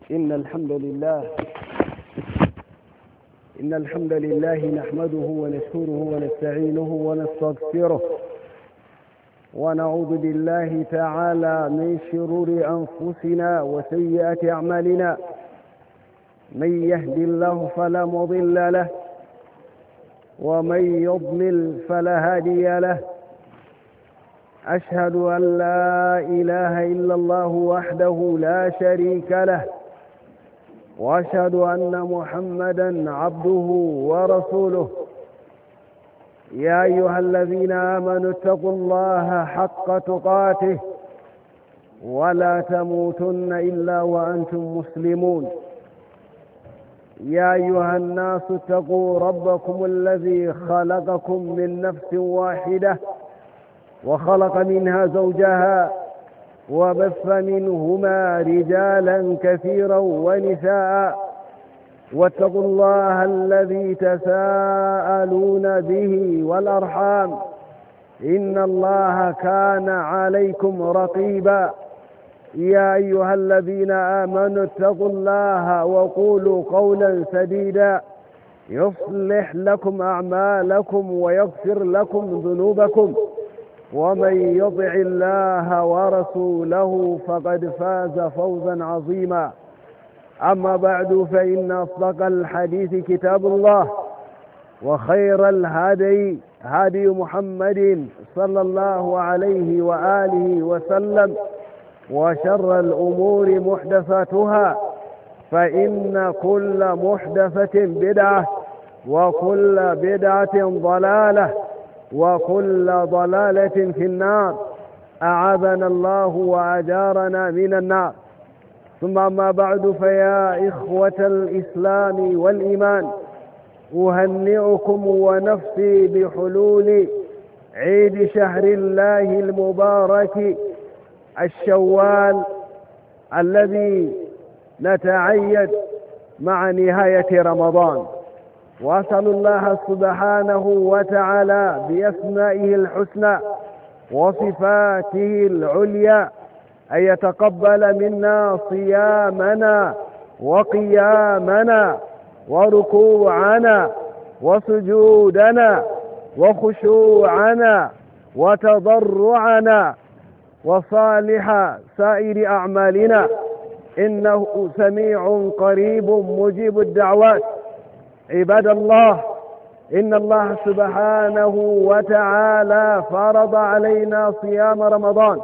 إن الحمد لله نحمده ونشكره ونستعينه ونستغفره ونعوذ بالله تعالى من شرور أنفسنا وسيئات أعمالنا. من يهد الله فلا مضل له ومن يضلل فلا هادي له. أشهد أن لا إله إلا الله وحده لا شريك له، وأشهد أن محمدا عبده ورسوله. يا أيها الذين آمنوا اتقوا الله حق تقاته ولا تموتن إلا وأنتم مسلمون. يا أيها الناس اتقوا ربكم الذي خلقكم من نفس واحدة وخلق منها زوجها وبث منهما رجالا كثيرا ونساء، واتقوا الله الذي تساءلون به والأرحام إن الله كان عليكم رقيبا. يا أيها الذين آمنوا اتقوا الله وقولوا قولا سديدا يصلح لكم أعمالكم ويغفر لكم ذنوبكم، ومن يطع الله ورسوله فقد فاز فوزا عظيما. أما بعد، فإن أصدق الحديث كتاب الله، وخير الهدي هدي محمد صلى الله عليه وآله وسلم، وشر الأمور محدثاتها، فإن كل محدثة بدعة وكل بدعة ضلالة وكل ضلالة في النار. أعاذنا الله وأجارنا من النار. ثم أما بعد، فيا إخوة الإسلام والإيمان، أهنئكم ونفسي بحلول عيد شهر الله المبارك الشوال الذي نتعيد مع نهاية رمضان. وأسأل الله سبحانه وتعالى بأسمائه الحسنى وصفاته العليا أن يتقبل منا صيامنا وقيامنا وركوعنا وسجودنا وخشوعنا وتضرعنا وصالح سائر أعمالنا، إنه سميع قريب مجيب الدعوات. عباد الله، إن الله سبحانه وتعالى فرض علينا صيام رمضان،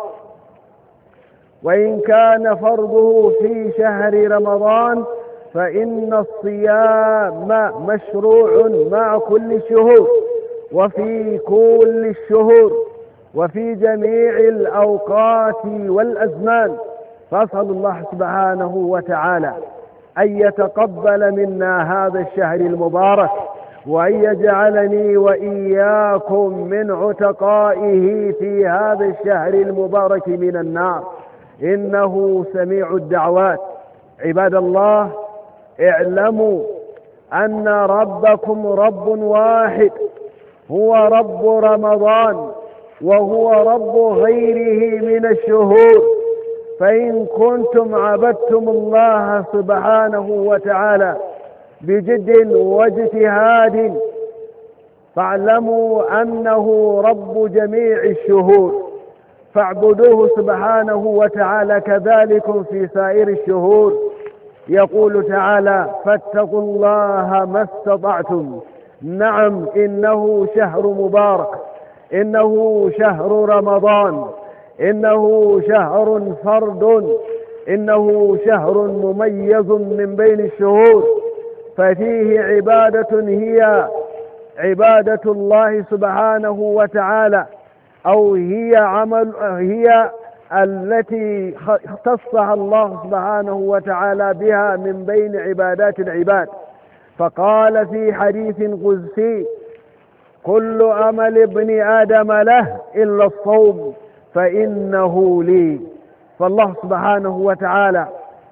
وإن كان فرضه في شهر رمضان فإن الصيام مشروع مع كل الشهور وفي كل الشهور وفي جميع الأوقات والأزمان. فأسأل الله سبحانه وتعالى أن يتقبل منا هذا الشهر المبارك، وأن يجعلني وإياكم من عتقائه في هذا الشهر المبارك من النار، إنه سميع الدعوات. عباد الله، اعلموا أن ربكم رب واحد، هو رب رمضان وهو رب غيره من الشهور. فإن كنتم عبدتم الله سبحانه وتعالى بجد واجتهاد فاعلموا أنه رب جميع الشهور، فاعبدوه سبحانه وتعالى كذلك في سائر الشهور. يقول تعالى: فاتقوا الله ما استطعتم. نعم، إنه شهر مبارك، إنه شهر رمضان، إنه شهر فرد، إنه شهر مميز من بين الشهور، ففيه عبادة هي عبادة الله سبحانه وتعالى، أو هي التي اختصها الله سبحانه وتعالى بها من بين عبادات العباد. فقال في حديث قدسي: كل عمل ابن آدم له إلا الصوم فإنه لي. فالله سبحانه وتعالى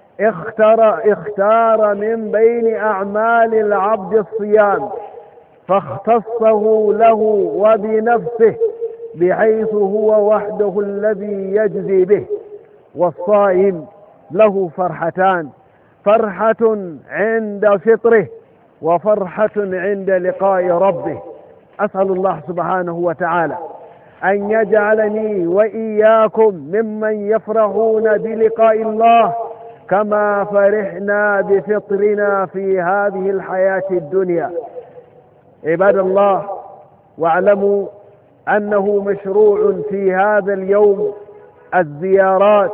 اختار من بين أعمال العبد الصيام، فاختصه له وبنفسه، بحيث هو وحده الذي يجزي به. والصائم له فرحتان: فرحة عند فطره وفرحة عند لقاء ربه. أسأل الله سبحانه وتعالى أن يجعلني وإياكم ممن يفرحون بلقاء الله كما فرحنا بفطرنا في هذه الحياة الدنيا. عباد الله، واعلموا أنه مشروع في هذا اليوم الزيارات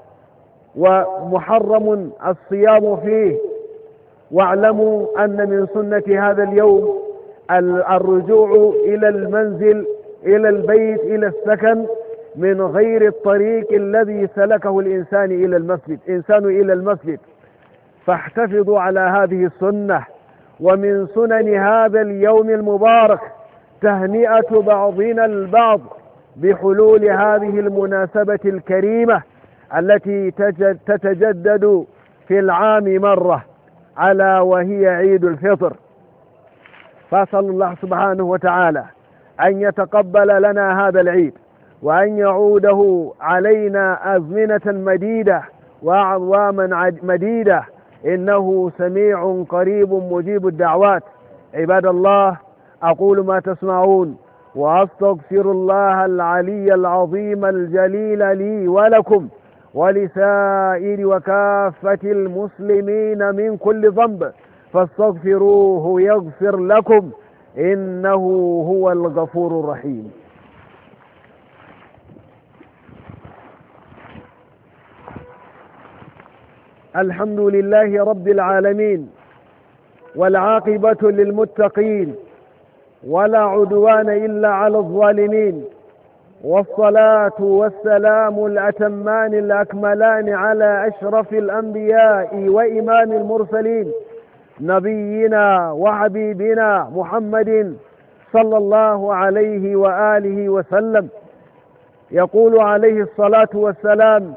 ومحرم الصيام فيه. واعلموا أن من سنة هذا اليوم الرجوع إلى المنزل، إلى البيت، إلى السكن من غير الطريق الذي سلكه الإنسان إلى المسجد. فاحتفظوا على هذه السنة. ومن سنن هذا اليوم المبارك تهنئة بعضنا البعض بحلول هذه المناسبة الكريمة التي تتجدد في العام مرة، ألا وهي عيد الفطر. فأسأل الله سبحانه وتعالى أن يتقبل لنا هذا العيد، وأن يعوده علينا أزمنة مديدة وأعواما مديدة، إنه سميع قريب مجيب الدعوات. عباد الله، أقول ما تسمعون وأستغفر الله العلي العظيم الجليل لي ولكم ولسائر وكافة المسلمين من كل ذنب، فاستغفروه يغفر لكم، إنه هو الغفور الرحيم. الحمد لله رب العالمين، والعاقبة للمتقين، ولا عدوان إلا على الظالمين، والصلاة والسلام الأتمان الأكملان على أشرف الأنبياء وإمام المرسلين، نبينا وحبيبنا محمد صلى الله عليه وآله وسلم. يقول عليه الصلاة والسلام: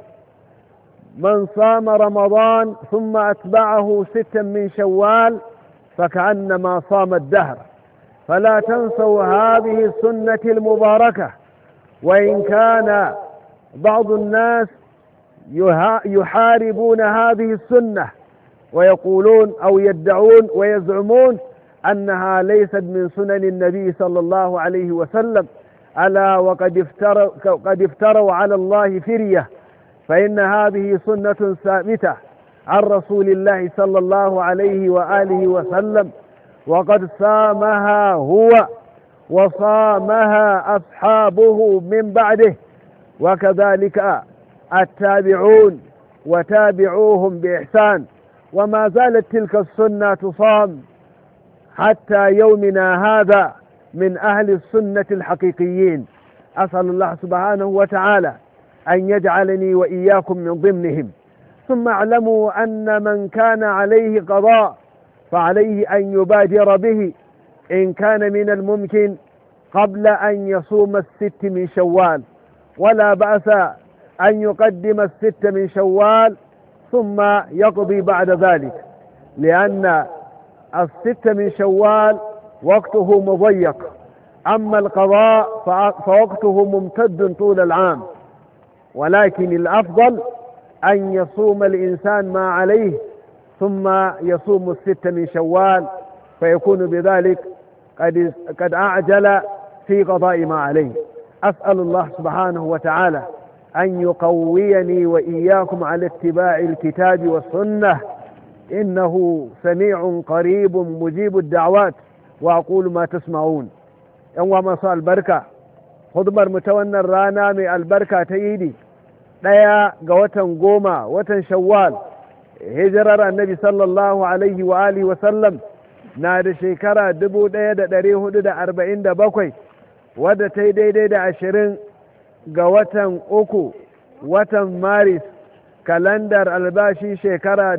من صام رمضان ثم أتبعه 6 من شوال فكأنما صام الدهر. فلا تنسوا هذه السنة المباركة. وإن كان بعض الناس يحاربون هذه السنة ويقولون أو يدعون ويزعمون أنها ليست من سنن النبي صلى الله عليه وسلم، ألا وقد افتروا على الله فرية، فإن هذه سنة ثابتة عن رسول الله صلى الله عليه وآله وسلم، وقد صامها هو وصامها أصحابه من بعده، وكذلك التابعون وتابعوهم بإحسان. وما زالت تلك السنة تصام حتى يومنا هذا من أهل السنة الحقيقيين. أسأل الله سبحانه وتعالى أن يجعلني وإياكم من ضمنهم. ثم اعلموا أن من كان عليه قضاء فعليه أن يبادر به إن كان من الممكن قبل أن يصوم 6 من شوال، ولا بأس أن يقدم 6 من شوال ثم يقضي بعد ذلك، لأن 6 من شوال وقته مضيق، أما القضاء فوقته ممتد طول العام. ولكن الأفضل أن يصوم الإنسان ما عليه ثم يصوم 6 من شوال، فيكون بذلك قد أعجل في قضاء ما عليه. أسأل الله سبحانه وتعالى أن يقويني وإياكم على اتباع الكتاب والسنة، إنه سميع قريب مجيب الدعوات. وأقول ما تسمعون. يوم ما صار البركة خضبر متونا رانا من البركة تيدي ɗaya ga watan 10 watan shawwal, hijirar annabi sallallahu alaihi wa alihi wa sallam na da shekara 1447, wadda ta yi daidai da 20 ga watan 3 watan maris kalandar albashi shekara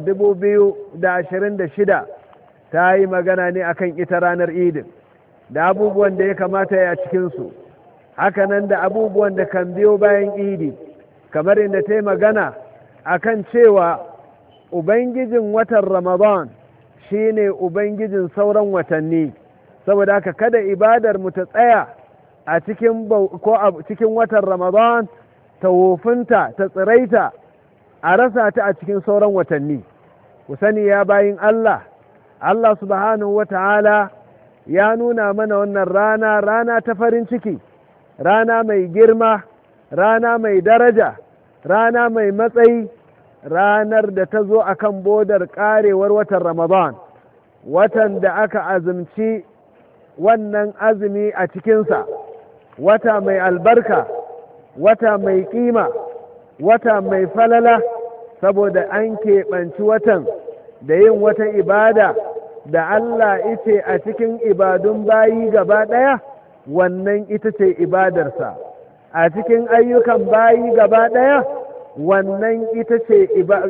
2026. ta yi magana ne akan ita ranar idin da abubuwan da ya kamata ya cikinsu, hakanan da abubuwan da kan biyo bayan idi, kamar inda ta yi magana akan cewa ubangijin watan ramadan shine ubangijin sauran watanni, saboda haka kada ibadar mu ta tsaya a cikin watan ramadan ta wofinta ta tsiraita a rasa ta a cikin sauran watanni. ku sani ya bayin Allah subhanahu wata'ala ya nuna mana wannan rana ta farin ciki, rana mai girma, rana mai daraja, rana mai matsayi, ranar da ta zo akan bodar karewar watan Ramadan, watan da aka azumci wannan azumi a cikinsa, wata mai albarka, wata mai kima, wata mai falala, saboda an keɓanci watan da yin wata ibada da Allah ita a cikin ibadun bayi gaba ɗaya, wannan ita ce ibadarsa. A cikin ayyukan bayi gaba ɗaya, wannan ita ce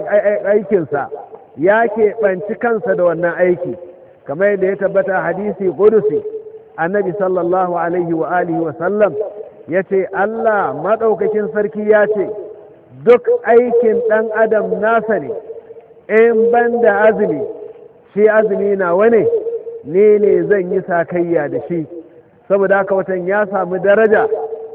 aikinsa, ya keɓanci kansa da wannan aiki, kamar yadda ya tabbata hadisi ƙudusi, annabi sallallahu alaihi wa alihi wa sallam ya ce, Allah maɗaukakin sarki ya ce, duk aikin ɗan adam nasa ne, in ban da azumi, shi azumi nawa ne, ne zan yi sakayya da shi. Saboda haka watan ya samu daraja,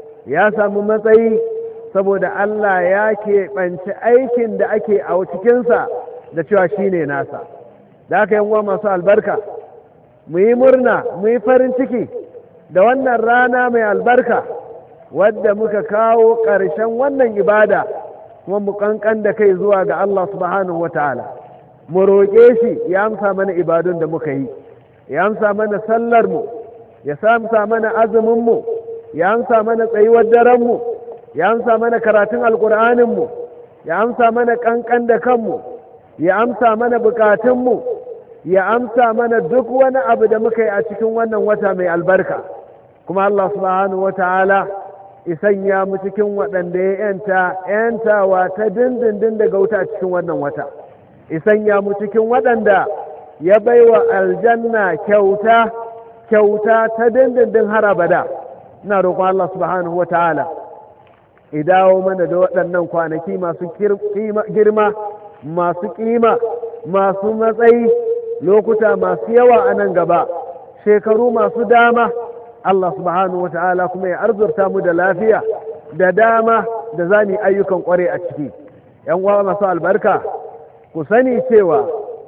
ya samu matsayi, saboda Allah ya keɓanci aikin da ake a cikinsa da cewa shi ne nasa. Da haka yan masu albarka, mu yi murna, mu yi farin ciki da wannan rana mai albarka, wadda muka kawo ƙarshen wannan ibada, kuma mu ƙanƙan da kai zuwa ga Allah subhanahu wata'ala, mu roƙe shi ya amsa mana ibadun da muka yi, ya amsa mana sallarmu, ya amsa mana azuminmu, ya amsa mana tsayuwar darenmu, ya amsa mana karatun alƙur'aninmu, ya amsa mana ƙanƙan da kanmu, ya amsa mana buƙatunmu, ya amsa mana duk wani abu da muka yi a cikin wannan wata mai albarka. Kuma Allah subhanahu wata'ala isanya mu cikin waɗanda ya ‘yantawa ta dindindin daga wuta a cikin wannan wata, isanya mu cikin waɗanda ya baiwa aljanna kyauta ta dindindin har abada. Ina roƙon Allah subhanahu wa ta'ala idawo mana da waɗannan kwanaki masu girma, masu ƙima, masu matsayi, lokuta masu yawa a nan gaba, shekaru masu dama. Allah subhanahu wa ta'ala kuma ya arzurta mu da lafiya da dama da za mu yi ayyukan ƙware a ciki. ‘Yan uwa masu albarka, ku sani cewa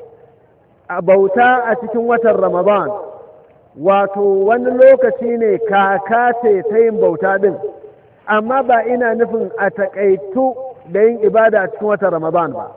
a bauta a cikin watan Ramadan, wato wani lokaci ne kaka ce ta yin bauta ɗin, amma ba ina nufin a taƙaitu da yin ibada a cikin watan Ramadan ba.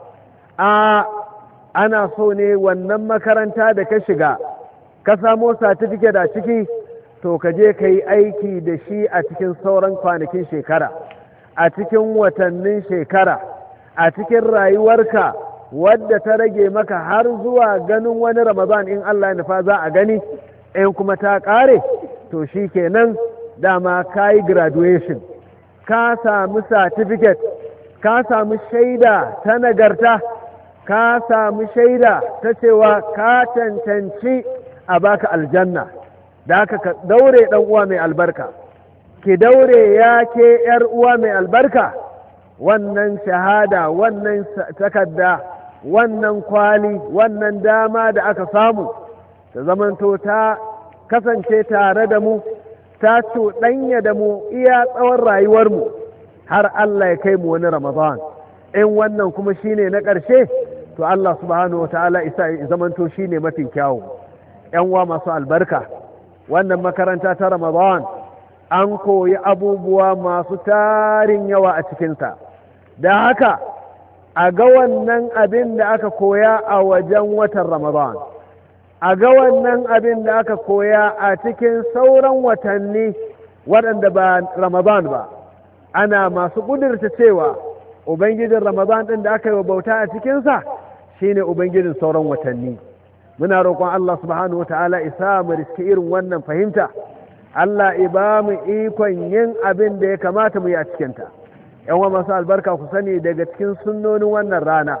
Ana so ne wannan makaranta da ka shiga, ka samo satifiket a ciki, to ka je ka yi aiki da shi a cikin sauran kwanakin shekara, a cikin watannin shekara, a cikin rayuwarka wadda ta rage maka har zuwa ganin wani Ramadan in Allah ya nufa za a gani, in kuma ta ƙare, to shi kenan dama ka yi graduation, ka sami certificate, ka sami shaida ta nagarta, ka sami shaida ta cewa ka cancanci a baka aljanna. Da haka ka daure ɗan uwa mai albarka, ki daure ya ke ‘yar uwa mai albarka, wannan shahada, wannan takarda, wannan kwali, wannan dama da aka samu, ta zamanto ta kasance tare da mu, ta cuɗanya da mu iya tsawon rayuwarmu har Allah ya kai mu wani Ramadan. In wannan kuma shine na ƙarshe, to Allah subhanahu wa ta'ala isa zamanto shine mafi kyawu. ‘Yan uwa masu albarka, wannan makaranta ta Ramadan an koyi abubuwa masu tarin yawa a cikinsa. Da haka a ga wannan abin da aka koya a wajen watan Ramadan, a ga wannan abin da aka koya a cikin sauran watanni waɗanda ba Ramadan ba. Ana masu ƙudurta cewa Ubangijin Ramadan ɗin da aka yi wa bauta a cikinsa shine Ubangijin sauran watanni. Muna roƙon Allah subhanahu wa ta'ala isa mu riski irin wannan fahimta, Allah ba mu ikon yin abin da ya kamata mu yi a cikinta. ‘Yan wa masu albarka, ku sani daga cikin sunnonin wannan rana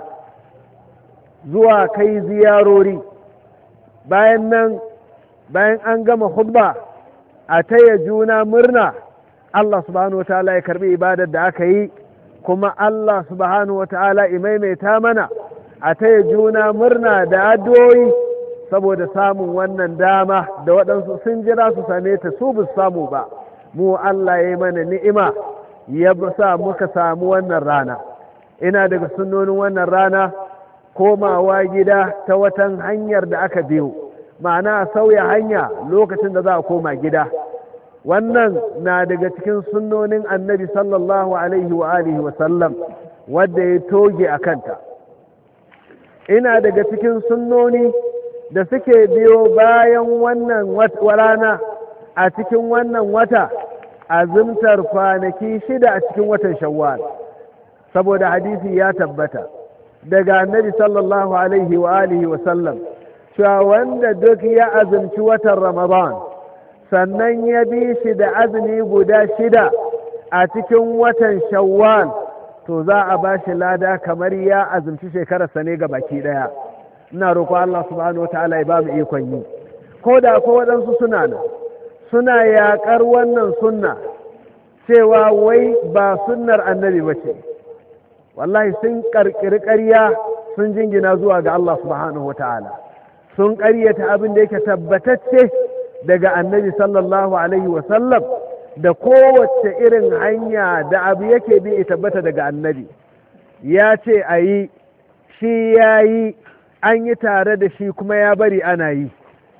zuwa kai ziyarori, bayan an gama khutba a taya juna murna, Allah subhanahu wa ta'ala ya karbi ibadar da aka yi, kuma Allah subhanahu wa ta'ala ya maimaita mana a taya juna murna da addu'o'i saboda samun wannan dama da waɗansu sun jira su same ta su bu samu ba. Mu Allah ya yi mana ni'ima ya sa muka samu wannan rana. Ina daga sunnonin wannan rana komawa gida ta watan hanyar da aka biyo, ma'ana sauya hanya lokacin da za a koma gida. Wannan na daga cikin sunnonin annabi sallallahu alaihi wa alihi wa sallam wadda ya toge a kanta. Ina daga cikin sunnoni da suke biyo bayan wannan rana a cikin wannan wata, azumtar kwanaki 6 a cikin watan Shawwal, saboda hadisi ya tabbata daga annabi sallallahu alaihi wa alihi wa sallam cewa wanda duk ya azumci watan Ramadan sannan ya bi shi da azumi guda 6 a cikin watan Shawwal, to za a ba shi lada kamar ya azumci shekararsa ne ga baki daya. Ina roƙo Allah subhanahu wa ta'ala ya ba mu ikon yi. Ko da ko waɗansu suna yaƙar wannan sunna cewa wai ba sunnar annabi ba ce, wallahi sun ƙarƙiri ƙarya sun jingina zuwa ga Allah subhanahu wa ta'ala, sun ƙaryata abin da yake tabbatacce daga annabi sallallahu alaihi wa sallam, da kowace irin hanya da abu yake bi tabbata daga annabi. Ya ce a yi, shi ya yi, an yi tare da shi kuma ya bari ana yi,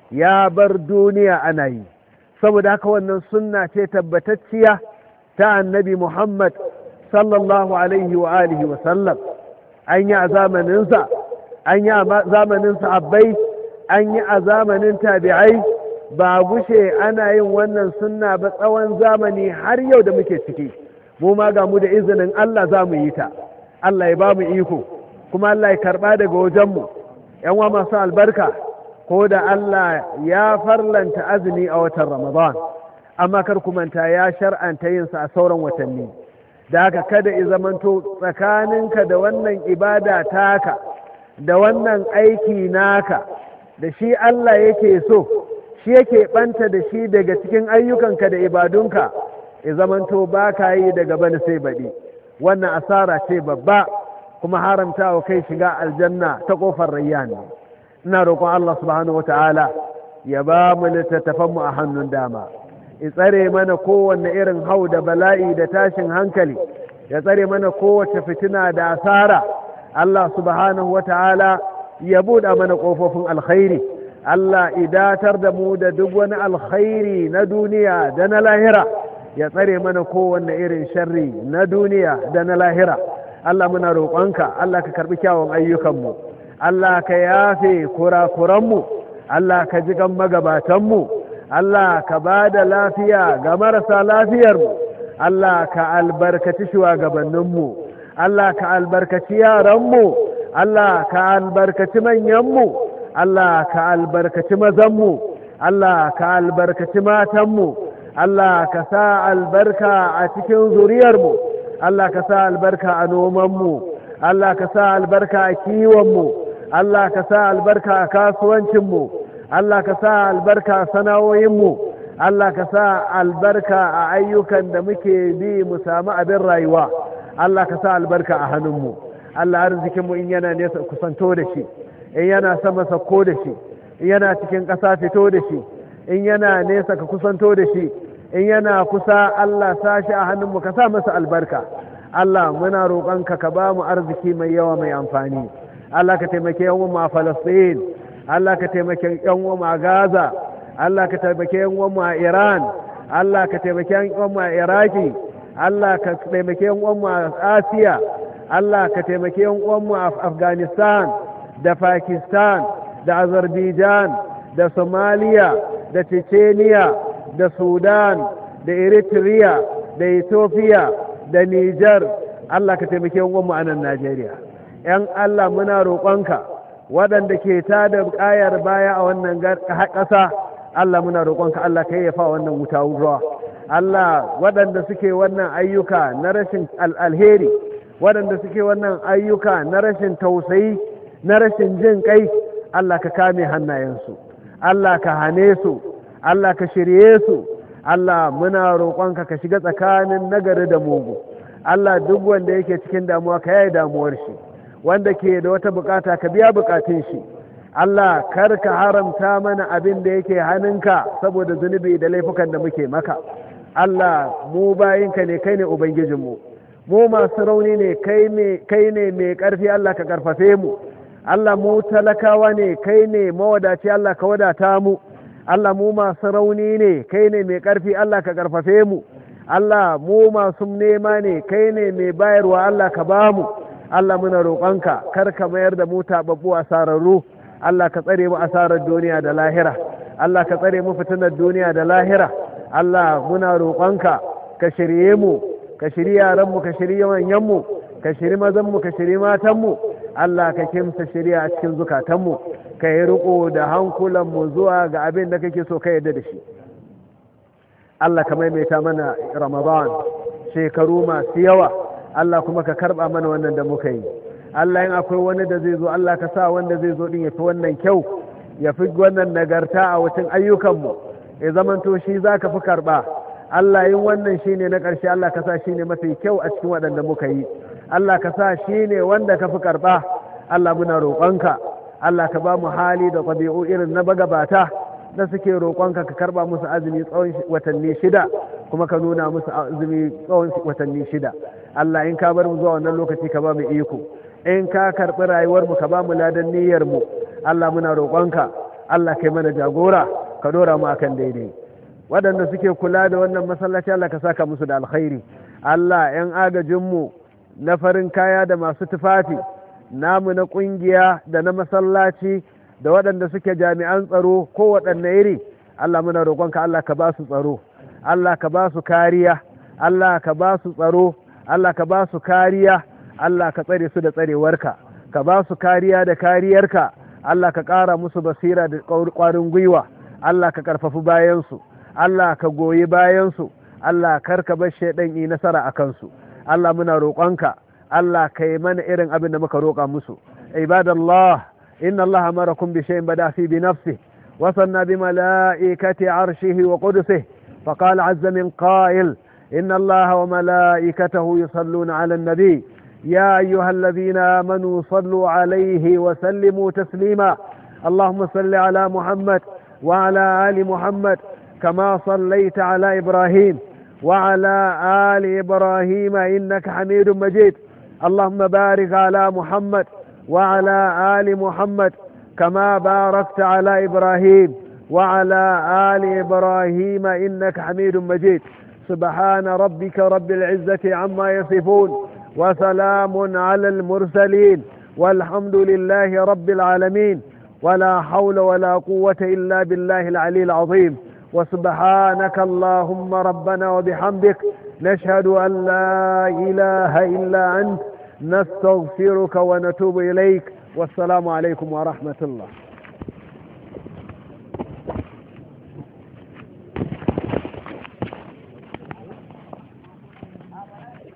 ya bar duniya ana yi. Saboda haka wannan sunna ce tabbatacciya ta annabi Muhammad sallallahu alaihi wa alihi wa sallam. An yi a zamaninsa, an yi a zamanin sahabbai, an yi a zamanin tabi'ai, ba gushe ana yin wannan sunna ba tsawon zamani har yau da muke ciki. Mu ma ga mu da izinin Allah za mu yi ta. Allah ya ba mu iko, kuma Allah ya karɓa daga wajenmu. ‘Yanwa masu albarka, ko da Allah ya farlanta azumi a watan Ramadan, amma kar ku manta ya shar'anta yinsa a sauran watanni. Da haka kada i zamanto tsakaninka da wannan ibada taka, da wannan aiki naka, da shi Allah yake so, shi yake ɓanta da shi daga cikin ayyukanka da ibadunka, i zamanto ba ka yi daga bani sai baɗi. Wannan asara ce babba, kuma haramta wa kai shiga aljanna ta ƙofar rayyan. Ina roƙon Allah subhanahu wa ta'ala ya ba mu littattafanmu a hannun dama, ya tsare mana kowanne irin hau da bala'i da tashin hankali, ya tsare mana kowace fitina da asara. Allah subhanahu wa ta'ala ya buɗa mana ƙofofin alkhairi. Allah idatar da mu da duk wani alkhairi na duniya da na lahira, ya tsare mana kowanne irin sharri na duniya da na lahira. Allah muna roƙonka, Allah ka karɓi kyawun ayyukanmu, Allah ka yafe kurakuranmu, Allah ka ji gan magabatanmu, Allah ka ba da lafiya ga marasa lafiyarmu, Allah ka albarkaci shugabanninmu, Allah ka albarkaci yaranmu, Allah ka albarkaci manyanmu, Allah ka albarkaci mazanmu, Allah ka albarkaci matanmu, Allah ka sa albarka a cikin zuriyarmu, Allah ka sa albarka a nomanmu, Allah ka sa albarka a kiwonmu, Allah ka sa albarka a kasuwancinmu, Allah ka sa albarka a sana'o'inmu, Allah ka sa albarka a ayyukan da muke bi mu samu abin rayuwa, Allah ka sa albarka a hannunmu. Allah arzikinmu in yana nesa kusanto da shi, in yana sama sakko da shi, in yana cikin ƙasa fito da shi, in yana nesa ka kusanto da shi, in yana kusa Allah sashi a hannunmu ka sa masa albarka. Allah muna roƙonka ka ba mu arziki mai yawa mai amfani. Allah ka taimake yan uwanmu a Falastin, Allah ka taimake yan uwanmu a Gaza, Allah ka taimake yan uwanmu a Iran, Allah ka taimake yan uwanmu a Iraki, Allah ka taimake yan uwanmu a Asiya, Allah ka taimake yan uwanmu a Afghanistan da Pakistan da Azerbaijan da Somalia da Chechnya da Sudan da Eritrea da Ethiopia da Niger. Allah ka taimake yan uwanmu a nan Najeriya. ‘Yan Allah muna roƙonka waɗanda ke tada ƙayar baya a wannan ƙasa, Allah muna roƙonka Allah ka yayyafa wannan wuta ruwa. Allah waɗanda suke wannan ayyuka na rashin alheri, waɗanda suke wannan ayyuka na rashin tausayi, na rashin jin ƙai, Allah ka kame hannayensu, Allah ka hane su, Allah ka shirye su. Allah muna roƙonka ka shiga tsakanin nagari da mugu. Allah duk wanda yake cikin damuwa ka yaye damuwar shi, wanda ke da wata bukata ka biya bukatun shi. Allah kar ka haramta mana abin da yake hannunka saboda zunubi da laifukan da muke maka. Allah mu bayinka ne, kai ne ubangijinmu, mu masu rauni ne, kai ne mai ƙarfi. Allah ka ƙarfafe mu, Allah mu talakawa ne kai ne mawadaci Allah ka wadata mu Allah mu masu rauni ne kai ne mai ƙarfi Allah ka ƙarfafe mu Allah mu masu nema ne kai ne mai bayarwa Allah ka ba mu Allah muna roƙonka kar ka mayar da mu taɓaɓɓu asararru Allah ka tsare mu asarar duniya da lahira Allah ka tsare mu fitinar duniya da lahira Allah muna roƙonka ka shirye mu ka shirye yaranmu ka shirye manyanmu ka shirye mazanmu ka shirye matanmu Allah ka kimsa shirya a cikin zukatanmu ka yi riko da hankulanmu zuwa ga abin da kake so ka yarda da shi Allah ka maimaita mana Ramadan shekaru masu yawa Allah kuma ka karba mana wannan da muka yi Allah in akwai wani da zai zo Allah ka sa wanda zai zo din ya fi wannan kyau ya fi wannan nagarta a wucin ayyukanmu ya zamanto shi za ka fi karba Allah yin wannan shi ne na ƙarshe Allah ka sa shi ne mafi kyau a cikin waɗanda muka yi Allah ka sa shi ne wanda ka fi karɓa Allah muna roƙonka Allah ka ba mu hali da ɗabi'u irin na bagabata da suke roƙonka ka karɓa musu azumi tsawon watanni 6 kuma ka nuna musu azumi tsawon watanni 6 Allah in ka bar mu zuwa wannan lokaci ka ba mu iko in ka karɓi rayuwar mu ka ba mu ladan niyyar mu Allah muna roƙonka Allah kai mana jagora ka dora mu akan daidai waɗanda suke kula da wannan masallaci Allah ka saka musu da alkhairi Allah 'yan agajinmu na farin kaya da masu tufafi namu na ƙungiya da na masallaci da waɗanda suke jami'an tsaro ko waɗanne iri Allah muna roƙonka Allah ka ba su tsaro Allah ka ba su kariya Allah ka ba su tsaro Allah ka ba su kariya Allah ka tsare su da tsarewarka ka ba su kariya da kariyarka Allah ka ƙara musu basira da ƙwarin gwiwa Allah ka ƙarfafi bayansu Allah ka goyi bayansu Allah karka bar shaidan yi nasara a kansu Allah muna roƙonka Allah ka yi mana irin abin da muka roƙa musu ibadallah inna Allah amarakum bi shay'in bada fi bi nafsihi wa sanna bi malaikati arshihi wa qudusihi fa qala azza min qa'il inna Allah wa malaikatahu yusalluna 'ala an-nabi ya ayyuhalladhina amanu sallu 'alayhi wa sallimu taslima Allahumma salli 'ala Muhammad wa 'ala ali Muhammad كما صليت على إبراهيم وعلى آل إبراهيم إنك حميد مجيد اللهم بارك على محمد وعلى آل محمد كما باركت على إبراهيم وعلى آل إبراهيم إنك حميد مجيد سبحان ربك رب العزة عما يصفون وسلام على المرسلين والحمد لله رب العالمين ولا حول ولا قوة إلا بالله العلي العظيم وسبحانك اللهم ربنا وبحمدك نشهد أن لا إله إلا أنت نستغفرك ونتوب إليك والسلام عليكم ورحمة الله